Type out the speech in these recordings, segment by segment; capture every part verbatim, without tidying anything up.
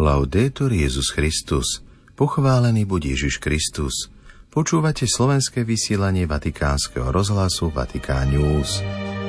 Laudetur Jesus Christus. Pochválený buď Ježiš Kristus. Počúvate slovenské vysielanie Vatikánskeho rozhlasu Vatikán News.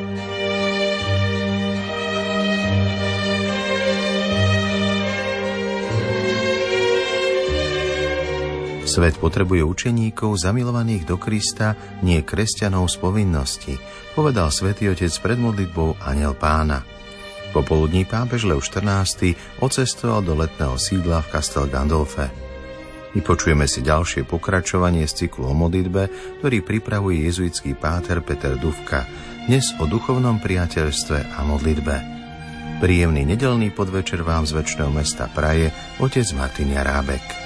Svet potrebuje učeníkov zamilovaných do Krista, nie kresťanov z povinnosti, povedal svätý Otec pred modlitbou Anjel Pána. Popoludní pápež Lev štrnásty odcestoval do letného sídla v Castel Gandolfe. Vypočujeme si ďalšie pokračovanie z cyklu o modlitbe, ktorý pripravuje jezuitský páter Peter Dufka, dnes o duchovnom priateľstve a modlitbe. Príjemný nedeľný podvečer vám z večného mesta praje otec Martin Jarábek.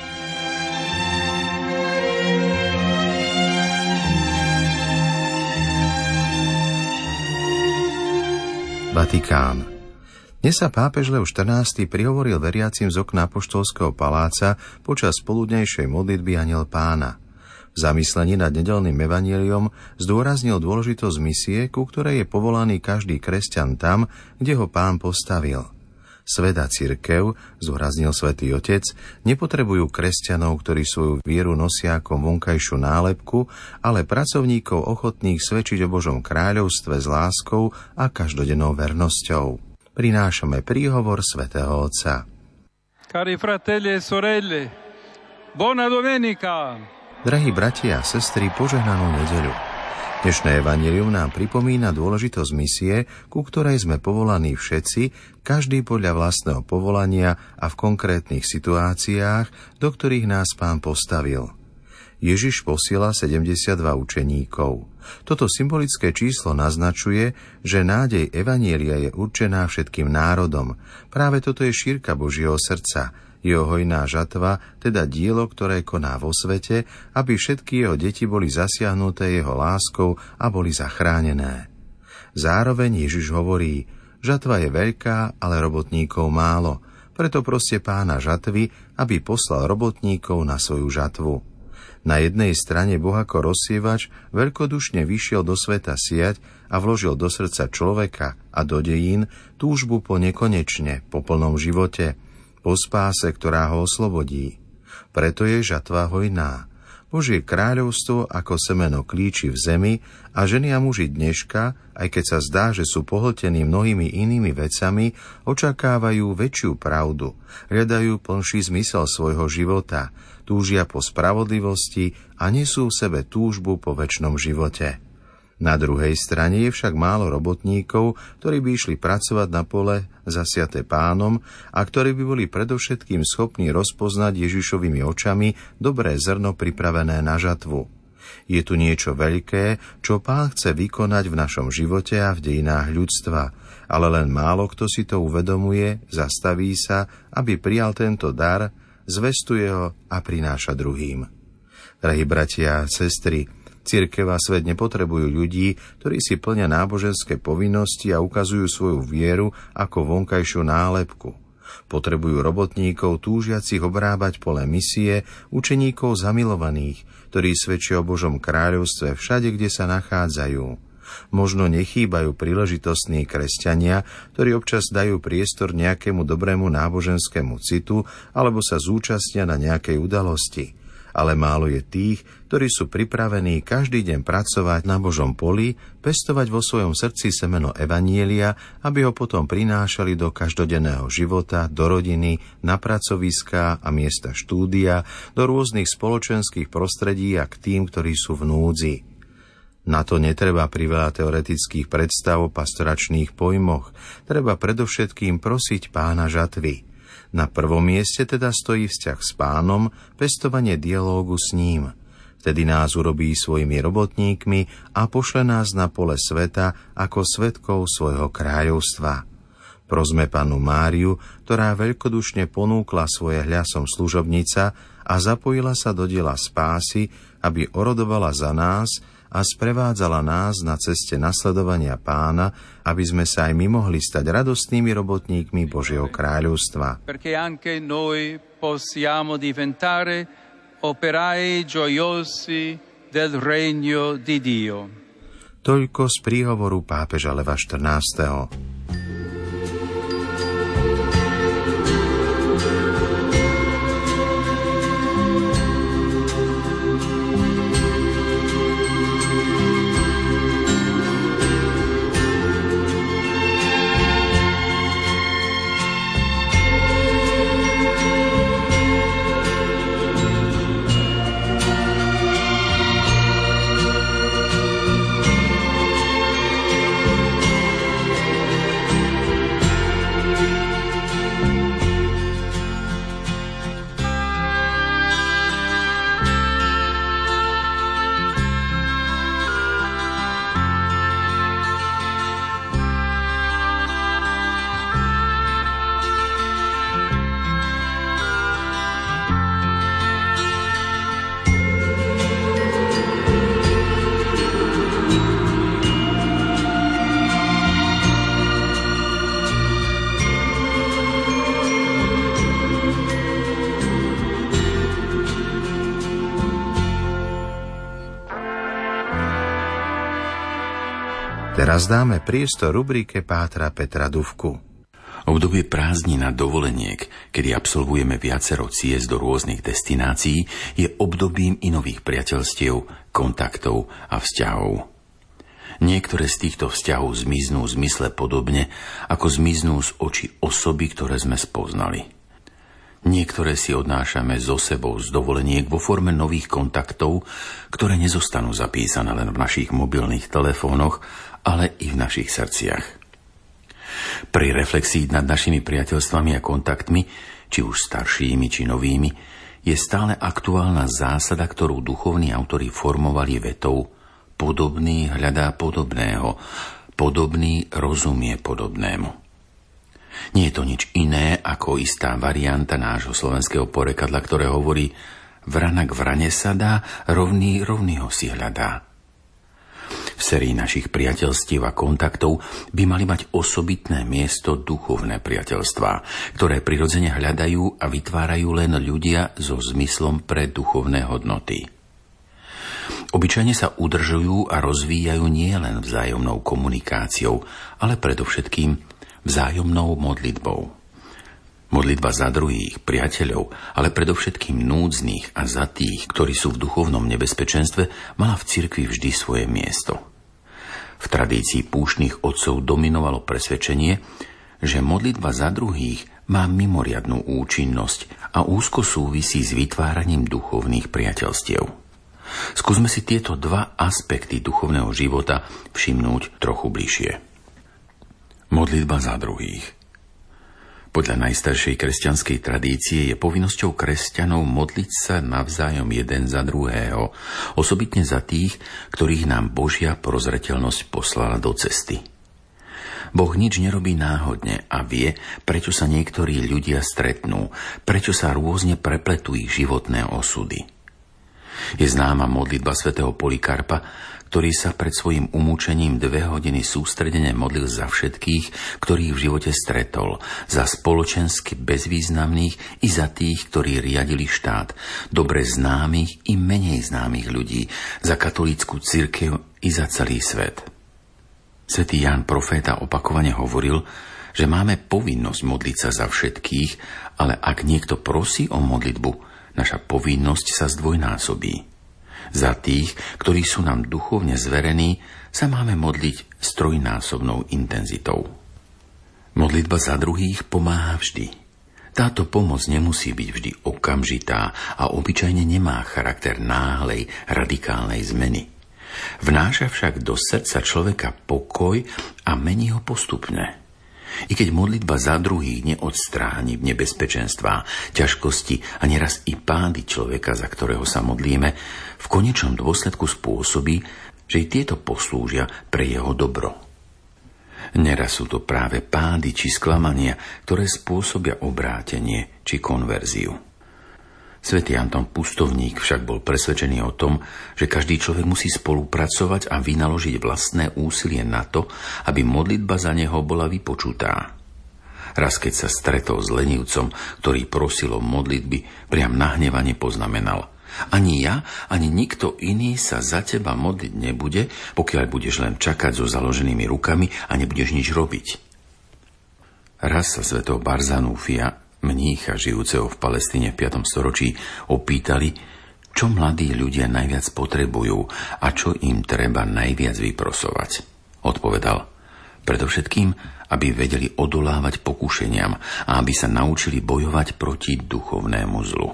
Vatikán. Dnes sa pápež Lev štrnásty prihovoril veriacim z okna apoštolského paláca počas poludnejšej modlitby Anjel Pána. V zamyslení nad nedeľným evanjeliom zdôraznil dôležitosť misie, ku ktorej je povolaný každý kresťan tam, kde ho Pán postavil. Svet a cirkev, zdôraznil svätý Otec, nepotrebujú kresťanov, ktorí svoju vieru nosia ako vonkajšiu nálepku, ale pracovníkov ochotných svedčiť o Božom kráľovstve s láskou a každodennou vernosťou. Prinášame príhovor svätého Otca. Cari fratelli e sorelle, buona domenica! Drahí bratia a sestry, požehnanú nedeľu. Dnešné evanjelium nám pripomína dôležitosť misie, ku ktorej sme povolaní všetci, každý podľa vlastného povolania a v konkrétnych situáciách, do ktorých nás Pán postavil. Ježiš posiela sedemdesiatdva učeníkov. Toto symbolické číslo naznačuje, že nádej evanjelia je určená všetkým národom. Práve toto je šírka Božieho srdca, jeho hojná žatva, teda dielo, ktoré koná vo svete, aby všetky jeho deti boli zasiahnuté jeho láskou a boli zachránené. Zároveň Ježiš hovorí, žatva je veľká, ale robotníkov málo, preto proste Pána žatvy, aby poslal robotníkov na svoju žatvu. Na jednej strane Boh ako rozsievač veľkodušne vyšiel do sveta siať a vložil do srdca človeka a do dejín túžbu po nekonečne, po plnom živote, po spáse, ktorá ho oslobodí. Preto je žatva hojná. Božie kráľovstvo ako semeno klíči v zemi a ženy a muži dneška, aj keď sa zdá, že sú pohltení mnohými inými vecami, očakávajú väčšiu pravdu, hľadajú plnší zmysel svojho života, túžia po spravodlivosti a nesú v sebe túžbu po večnom živote. Na druhej strane je však málo robotníkov, ktorí by išli pracovať na pole zasiaté Pánom a ktorí by boli predovšetkým schopní rozpoznať Ježišovými očami dobré zrno pripravené na žatvu. Je tu niečo veľké, čo Pán chce vykonať v našom živote a v dejinách ľudstva, ale len málo kto si to uvedomuje, zastaví sa, aby prijal tento dar, zvestuje ho a prináša druhým. Drahí bratia a sestry, cirkev a svet nepotrebujú ľudí, ktorí si plnia náboženské povinnosti a ukazujú svoju vieru ako vonkajšiu nálepku. Potrebujú robotníkov túžiacich obrábať pole misie, učeníkov zamilovaných, ktorí svedčia o Božom kráľovstve všade, kde sa nachádzajú. Možno nechýbajú príležitostní kresťania, ktorí občas dajú priestor nejakému dobrému náboženskému citu alebo sa zúčastnia na nejakej udalosti. Ale málo je tých, ktorí sú pripravení každý deň pracovať na Božom poli, pestovať vo svojom srdci semeno evanjelia, aby ho potom prinášali do každodenného života, do rodiny, na pracoviská a miesta štúdia, do rôznych spoločenských prostredí a k tým, ktorí sú v núdzi. Na to netreba priveľa teoretických predstav o pastoračných pojmoch, treba predovšetkým prosiť Pána žatvy. Na prvom mieste teda stojí vzťah s Pánom, pestovanie dialógu s ním. Vtedy nás urobí svojimi robotníkmi a pošle nás na pole sveta ako svedkov svojho kráľovstva. Prosme Pannu Máriu, ktorá veľkodušne ponúkla svoje hľasom služobnica a zapojila sa do diela spásy, aby orodovala za nás a sprevádzala nás na ceste nasledovania Pána, aby sme sa aj my mohli stať radostnými robotníkmi Božieho kráľovstva. Perché anche noi possiamo diventare operai gioiosi del regno di Dio. Toľko z príhovoru pápeža Leva štrnásteho. Teraz dáme priestor rubrike Pátra Petra Dufku. Obdobie prázdnin a dovoleniek, kedy absolvujeme viacero ciest do rôznych destinácií, je obdobím i nových priateľstiev, kontaktov a vzťahov. Niektoré z týchto vzťahov zmiznú v zmysle podobne, ako zmiznú z očí osoby, ktoré sme spoznali. Niektoré si odnášame so sebou z dovoleniek vo forme nových kontaktov, ktoré nezostanú zapísané len v našich mobilných telefónoch, ale i v našich srdciach. Pri reflexii nad našimi priateľstvami a kontaktmi, či už staršími, či novými, je stále aktuálna zásada, ktorú duchovní autori formovali vetou: podobný hľadá podobného, podobný rozumie podobnému. Nie je to nič iné ako istá varianta nášho slovenského porekadla, ktoré hovorí: vrana k vrane sa dá, rovný rovnýho si hľadá. V sérii našich priateľstiev a kontaktov by mali mať osobitné miesto duchovné priateľstvá, ktoré prirodzene hľadajú a vytvárajú len ľudia so zmyslom pre duchovné hodnoty. Obyčajne sa udržujú a rozvíjajú nielen vzájomnou komunikáciou, ale predovšetkým vzájomnou modlitbou. Modlitba za druhých, priateľov, ale predovšetkým núdznych a za tých, ktorí sú v duchovnom nebezpečenstve, mala v cirkvi vždy svoje miesto. V tradícii púštnych otcov dominovalo presvedčenie, že modlitba za druhých má mimoriadnu účinnosť a úzko súvisí s vytváraním duchovných priateľstiev. Skúsme si tieto dva aspekty duchovného života všimnúť trochu bližšie. Modlitba za druhých. Podľa najstaršej kresťanskej tradície je povinnosťou kresťanov modliť sa navzájom jeden za druhého, osobitne za tých, ktorých nám Božia prozreteľnosť poslala do cesty. Boh nič nerobí náhodne a vie, prečo sa niektorí ľudia stretnú, prečo sa rôzne prepletú ich životné osudy. Je známa modlitba svätého Polikarpa, ktorý sa pred svojím umúčením dve hodiny sústredene modlil za všetkých, ktorých v živote stretol, za spoločensky bezvýznamných i za tých, ktorí riadili štát, dobre známych i menej známych ľudí, za katolícku cirkev i za celý svet. Svätý Ján Proféta opakovane hovoril, že máme povinnosť modliť sa za všetkých, ale ak niekto prosí o modlitbu, naša povinnosť sa zdvojnásobí. Za tých, ktorí sú nám duchovne zverení, sa máme modliť s trojnásobnou intenzitou. Modlitba za druhých pomáha vždy. Táto pomoc nemusí byť vždy okamžitá a obyčajne nemá charakter náhlej, radikálnej zmeny. Vnáša však do srdca človeka pokoj a mení ho postupne. I keď modlitba za druhých neodstráni v nebezpečenstvá, ťažkosti a neraz i pády človeka, za ktorého sa modlíme, v konečnom dôsledku spôsobí, že i tieto poslúžia pre jeho dobro. Neraz sú to práve pády či sklamania, ktoré spôsobia obrátenie či konverziu. Svätý Anton Pustovník však bol presvedčený o tom, že každý človek musí spolupracovať a vynaložiť vlastné úsilie na to, aby modlitba za neho bola vypočutá. Raz keď sa stretol s lenivcom, ktorý prosil o modlitby, priam nahnevane poznamenal: ani ja, ani nikto iný sa za teba modliť nebude, pokiaľ budeš len čakať so založenými rukami a nebudeš nič robiť. Raz sa svätého Barzanúfia, mnícha žijúceho v Palestíne v piatom storočí, opýtali, čo mladí ľudia najviac potrebujú a čo im treba najviac vyprosovať. Odpovedal: predovšetkým, aby vedeli odolávať pokušeniam a aby sa naučili bojovať proti duchovnému zlu.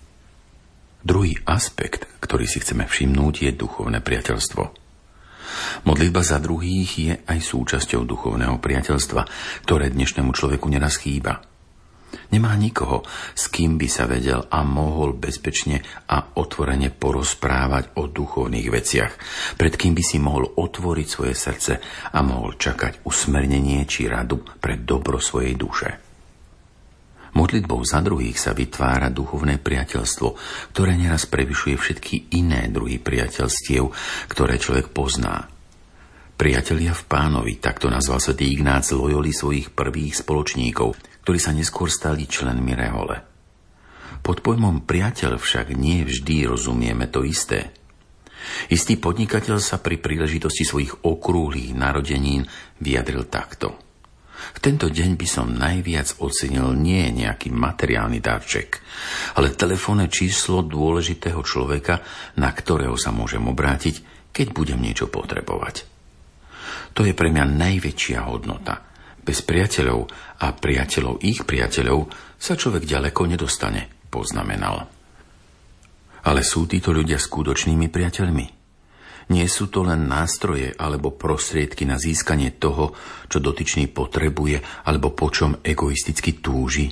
Druhý aspekt, ktorý si chceme všimnúť, je duchovné priateľstvo. Modlitba za druhých je aj súčasťou duchovného priateľstva, ktoré dnešnému človeku neraz chýba. Nemá nikoho, s kým by sa vedel a mohol bezpečne a otvorene porozprávať o duchovných veciach, pred kým by si mohol otvoriť svoje srdce a mohol čakať usmernenie či radu pre dobro svojej duše. Modlitbou za druhých sa vytvára duchovné priateľstvo, ktoré neraz prevyšuje všetky iné druhy priateľstiev, ktoré človek pozná. Priatelia v Pánovi, takto nazval svätý Ignác Loyoli svojich prvých spoločníkov, ktorí sa neskôr stali členmi rehole. Pod pojmom priateľ však nie vždy rozumieme to isté. Istý podnikateľ sa pri príležitosti svojich okrúhlych narodenín vyjadril takto. V tento deň by som najviac ocenil nie nejaký materiálny darček, ale telefónne číslo dôležitého človeka, na ktorého sa môžem obrátiť, keď budem niečo potrebovať. To je pre mňa najväčšia hodnota. Bez priateľov a priateľov ich priateľov sa človek ďaleko nedostane, poznamenal. Ale sú títo ľudia skutočnými priateľmi? Nie sú to len nástroje alebo prostriedky na získanie toho, čo dotyčný potrebuje alebo po čom egoisticky túži?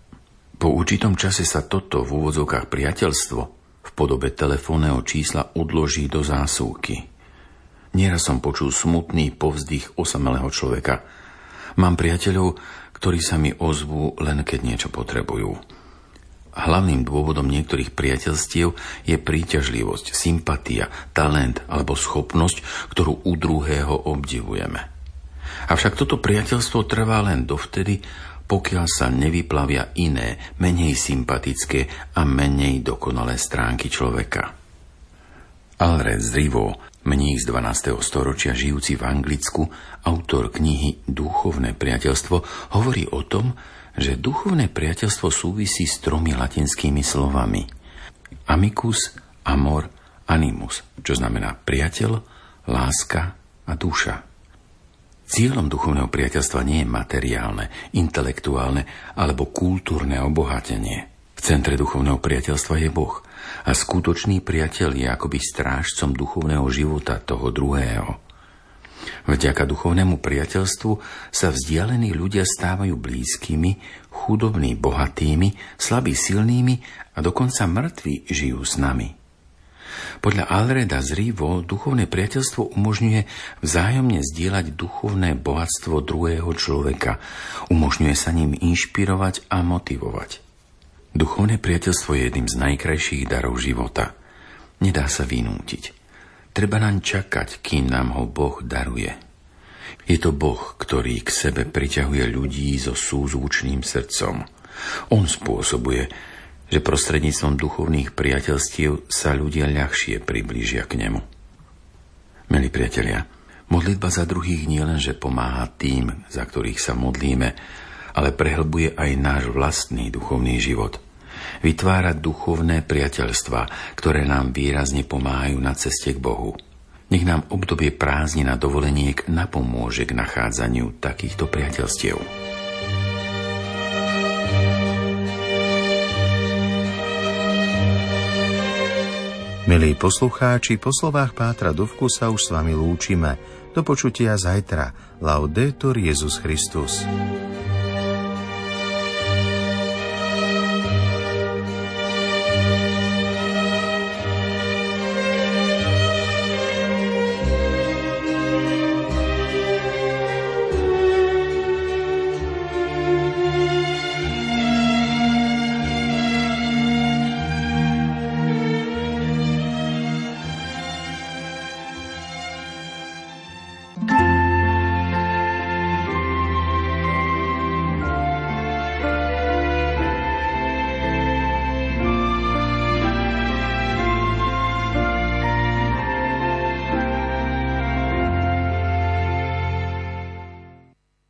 Po určitom čase sa toto v úvodzovkách priateľstvo v podobe telefónneho čísla odloží do zásuvky. Nieraz som počul smutný povzdych osamelého človeka. Mám priateľov, ktorí sa mi ozvú len keď niečo potrebujú. Hlavným dôvodom niektorých priateľstiev je príťažlivosť, sympatia, talent alebo schopnosť, ktorú u druhého obdivujeme. Avšak toto priateľstvo trvá len dovtedy, pokiaľ sa nevyplavia iné, menej sympatické a menej dokonalé stránky človeka. Alred z Rivaux, mních z dvanásteho storočia žijúci v Anglicku, autor knihy Duchovné priateľstvo, hovorí o tom, že duchovné priateľstvo súvisí s tromi latinskými slovami. Amicus, amor, animus, čo znamená priateľ, láska a duša. Cieľom duchovného priateľstva nie je materiálne, intelektuálne alebo kultúrne obohatenie. V centre duchovného priateľstva je Boh a skutočný priateľ je akoby strážcom duchovného života toho druhého. Vďaka duchovnému priateľstvu sa vzdialení ľudia stávajú blízkymi, chudobní bohatými, slabí silnými a dokonca mŕtvi žijú s nami. Podľa Alreda z Rivaux duchovné priateľstvo umožňuje vzájomne zdieľať duchovné bohatstvo druhého človeka, umožňuje sa ním inšpirovať a motivovať. Duchovné priateľstvo je jedným z najkrajších darov života. Nedá sa vynútiť. Treba naň čakať, kým nám ho Boh daruje. Je to Boh, ktorý k sebe priťahuje ľudí so súzvučným srdcom. On spôsobuje, že prostredníctvom duchovných priateľstiev sa ľudia ľahšie priblížia k nemu. Milí priatelia, modlitba za druhých nielenže pomáha tým, za ktorých sa modlíme, ale prehlbuje aj náš vlastný duchovný život. Vytvára duchovné priateľstvá, ktoré nám výrazne pomáhajú na ceste k Bohu. Nech nám obdobie prázdnin a dovoleniek napomôže k nachádzaniu takýchto priateľstiev. Milí poslucháči, po slovách pátra Dufku sa už s vami lúčime. Do počutia zajtra. Laudetur Jesus Christus.